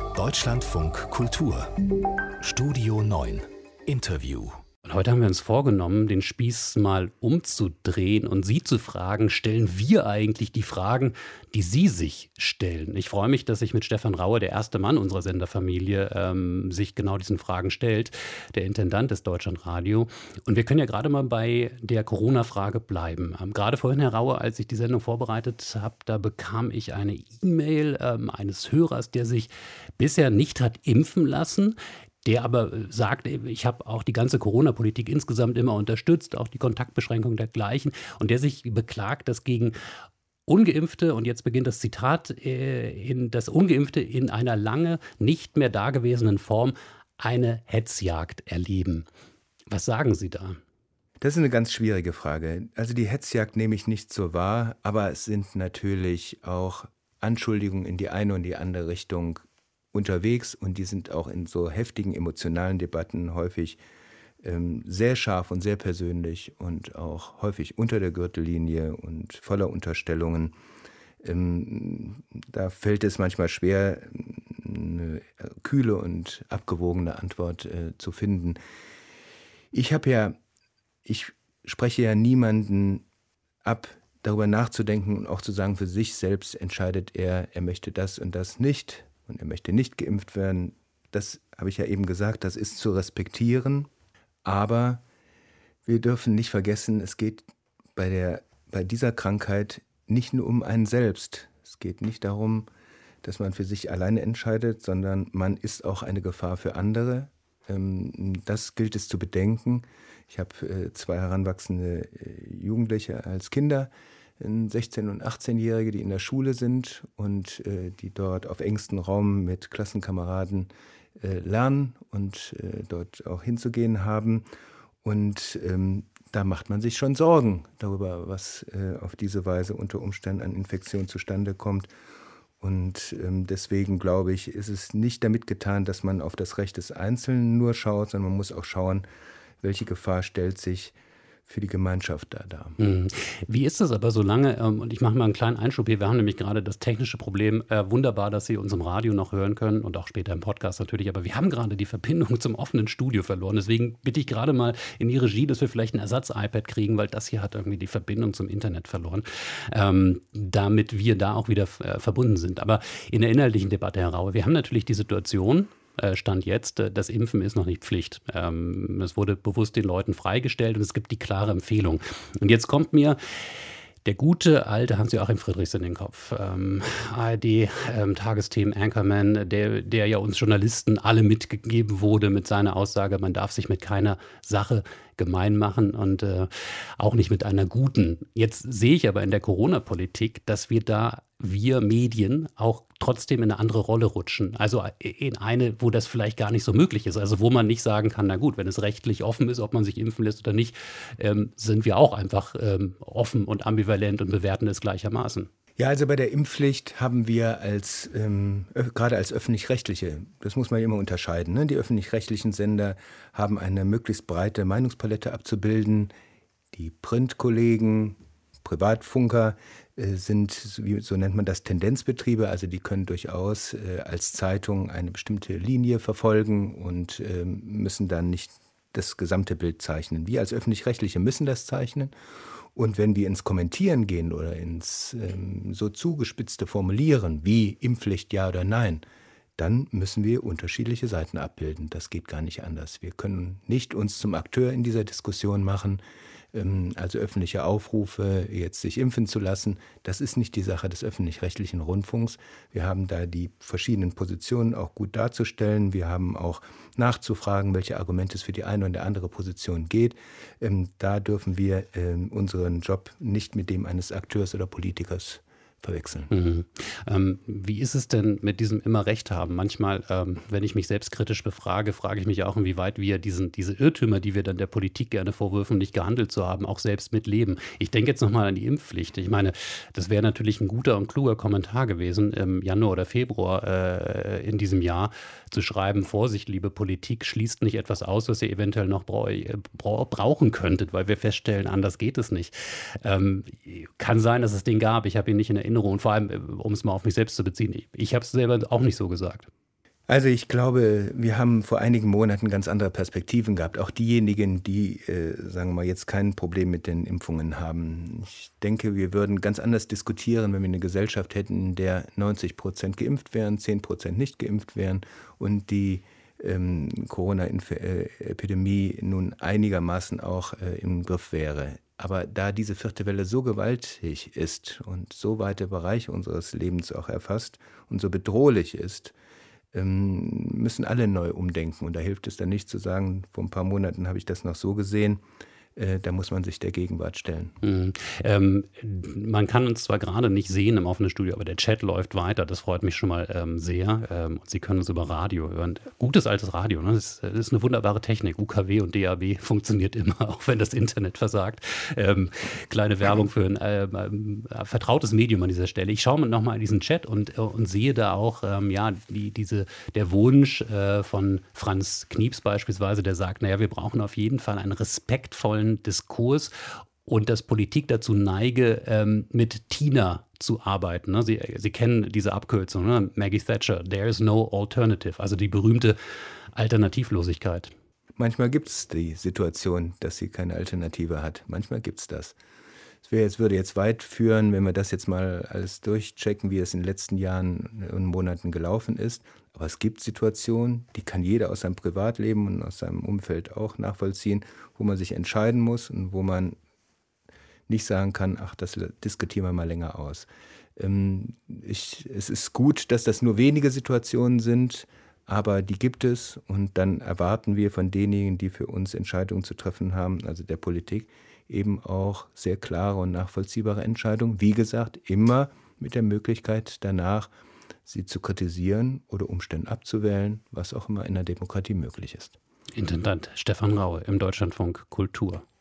Deutschlandfunk Kultur Studio 9 Interview. Und heute haben wir uns vorgenommen, den Spieß mal umzudrehen und Sie zu fragen, stellen wir eigentlich die Fragen, die Sie sich stellen? Ich freue mich, dass sich mit Stefan Raue, der erste Mann unserer Senderfamilie, sich genau diesen Fragen stellt, der Intendant des Deutschlandradio. Und wir können ja gerade mal bei der Corona-Frage bleiben. Gerade vorhin, Herr Raue, als ich die Sendung vorbereitet habe, da bekam ich eine E-Mail eines Hörers, der sich bisher nicht hat impfen lassen, der aber sagt, ich habe auch die ganze Corona-Politik insgesamt immer unterstützt, auch die Kontaktbeschränkung dergleichen, und der sich beklagt, dass gegen Ungeimpfte, und jetzt beginnt das Zitat, das Ungeimpfte in einer lange nicht mehr dagewesenen Form eine Hetzjagd erleben. Was sagen Sie da? Das ist eine ganz schwierige Frage. Also die Hetzjagd nehme ich nicht so wahr, aber es sind natürlich auch Anschuldigungen in die eine und die andere Richtung unterwegs, und die sind auch in so heftigen emotionalen Debatten häufig sehr scharf und sehr persönlich und auch häufig unter der Gürtellinie und voller Unterstellungen. Da fällt es manchmal schwer, eine kühle und abgewogene Antwort zu finden. Ich spreche ja niemanden ab, darüber nachzudenken und auch zu sagen, für sich selbst entscheidet er möchte das und das nicht. Und er möchte nicht geimpft werden. Das habe ich ja eben gesagt, das ist zu respektieren. Aber wir dürfen nicht vergessen, es geht bei dieser Krankheit nicht nur um einen selbst. Es geht nicht darum, dass man für sich alleine entscheidet, sondern man ist auch eine Gefahr für andere. Das gilt es zu bedenken. Ich habe 2 heranwachsende Jugendliche als Kinder, 16- und 18-Jährige, die in der Schule sind und die dort auf engstem Raum mit Klassenkameraden lernen und dort auch hinzugehen haben. Und da macht man sich schon Sorgen darüber, was auf diese Weise unter Umständen an Infektion zustande kommt. Und deswegen glaube ich, ist es nicht damit getan, dass man auf das Recht des Einzelnen nur schaut, sondern man muss auch schauen, welche Gefahr stellt sich für die Gemeinschaft da dar. Wie ist das aber so lange, und ich mache mal einen kleinen Einschub hier, wir haben nämlich gerade das technische Problem, wunderbar, dass Sie uns im Radio noch hören können und auch später im Podcast natürlich, aber wir haben gerade die Verbindung zum offenen Studio verloren, deswegen bitte ich gerade mal in die Regie, dass wir vielleicht ein Ersatz-iPad kriegen, weil das hier hat irgendwie die Verbindung zum Internet verloren, damit wir da auch wieder verbunden sind. Aber in der inhaltlichen Debatte, Herr Raue, wir haben natürlich die Situation, Stand jetzt, das Impfen ist noch nicht Pflicht. Es wurde bewusst den Leuten freigestellt und es gibt die klare Empfehlung. Und jetzt kommt mir der gute alte Hans-Joachim Friedrichs in den Kopf. ARD-Tagesthemen-Anchorman, der ja uns Journalisten alle mitgegeben wurde mit seiner Aussage, man darf sich mit keiner Sache gemein machen und auch nicht mit einer guten. Jetzt sehe ich aber in der Corona-Politik, dass wir Medien auch trotzdem in eine andere Rolle rutschen. Also in eine, wo das vielleicht gar nicht so möglich ist. Also wo man nicht sagen kann, na gut, wenn es rechtlich offen ist, ob man sich impfen lässt oder nicht, sind wir auch einfach offen und ambivalent und bewerten es gleichermaßen. Ja, also bei der Impfpflicht haben wir gerade als Öffentlich-Rechtliche, das muss man immer unterscheiden, ne? Die öffentlich-rechtlichen Sender haben eine möglichst breite Meinungspalette abzubilden. Die Printkollegen, Privatfunker sind, so nennt man das, Tendenzbetriebe, also die können durchaus als Zeitung eine bestimmte Linie verfolgen und müssen dann nicht das gesamte Bild zeichnen. Wir als Öffentlich-Rechtliche müssen das zeichnen. Und wenn wir ins Kommentieren gehen oder ins so zugespitzte Formulieren wie Impfpflicht ja oder nein, dann müssen wir unterschiedliche Seiten abbilden. Das geht gar nicht anders. Wir können nicht uns zum Akteur in dieser Diskussion machen, also öffentliche Aufrufe, jetzt sich impfen zu lassen. Das ist nicht die Sache des öffentlich-rechtlichen Rundfunks. Wir haben da die verschiedenen Positionen auch gut darzustellen. Wir haben auch nachzufragen, welche Argumente es für die eine oder andere Position geht. Da dürfen wir unseren Job nicht mit dem eines Akteurs oder Politikers verwechseln. Wie ist es denn mit diesem immer Recht haben? Manchmal, wenn ich mich selbstkritisch befrage, frage ich mich auch, inwieweit wir diese Irrtümer, die wir dann der Politik gerne vorwürfen, nicht gehandelt zu haben, auch selbst mitleben. Ich denke jetzt nochmal an die Impfpflicht. Ich meine, das wäre natürlich ein guter und kluger Kommentar gewesen, im Januar oder Februar in diesem Jahr zu schreiben, Vorsicht, liebe Politik, schließt nicht etwas aus, was ihr eventuell noch brauchen könntet, weil wir feststellen, anders geht es nicht. Kann sein, dass es den gab. Ich habe ihn nicht in Erinnerung. Und vor allem, um es mal auf mich selbst zu beziehen, ich habe es selber auch nicht so gesagt. Also ich glaube, wir haben vor einigen Monaten ganz andere Perspektiven gehabt. Auch diejenigen, die, sagen wir mal, jetzt kein Problem mit den Impfungen haben. Ich denke, wir würden ganz anders diskutieren, wenn wir eine Gesellschaft hätten, in der 90% geimpft wären, 10% nicht geimpft wären und die Corona-Epidemie nun einigermaßen auch im Griff wäre. Aber da diese vierte Welle so gewaltig ist und so weite Bereiche unseres Lebens auch erfasst und so bedrohlich ist, müssen alle neu umdenken. Und da hilft es dann nicht zu sagen, vor ein paar Monaten habe ich das noch so gesehen. Da muss man sich der Gegenwart stellen. Man kann uns zwar gerade nicht sehen im offenen Studio, aber der Chat läuft weiter. Das freut mich schon mal sehr. Und Sie können uns über Radio hören. Gutes altes Radio, ne? Das ist eine wunderbare Technik. UKW und DAB funktioniert immer, auch wenn das Internet versagt. Kleine Werbung für ein vertrautes Medium an dieser Stelle. Ich schaue mir nochmal in diesen Chat und sehe da auch der Wunsch von Franz Knieps beispielsweise, der sagt, naja, wir brauchen auf jeden Fall einen respektvollen Diskurs und dass Politik dazu neige, mit Tina zu arbeiten. Ne? Sie kennen diese Abkürzung, ne? Maggie Thatcher, there is no alternative, also die berühmte Alternativlosigkeit. Manchmal gibt es die Situation, dass sie keine Alternative hat. Manchmal gibt es das. Es würde jetzt weit führen, wenn wir das jetzt mal alles durchchecken, wie es in den letzten Jahren und Monaten gelaufen ist. Aber es gibt Situationen, die kann jeder aus seinem Privatleben und aus seinem Umfeld auch nachvollziehen, wo man sich entscheiden muss und wo man nicht sagen kann, ach, das diskutieren wir mal länger aus. Es ist gut, dass das nur wenige Situationen sind, aber die gibt es und dann erwarten wir von denjenigen, die für uns Entscheidungen zu treffen haben, also der Politik, eben auch sehr klare und nachvollziehbare Entscheidungen. Wie gesagt, immer mit der Möglichkeit danach, sie zu kritisieren oder Umständen abzuwählen, was auch immer in der Demokratie möglich ist. Intendant Stefan Raue im Deutschlandfunk Kultur.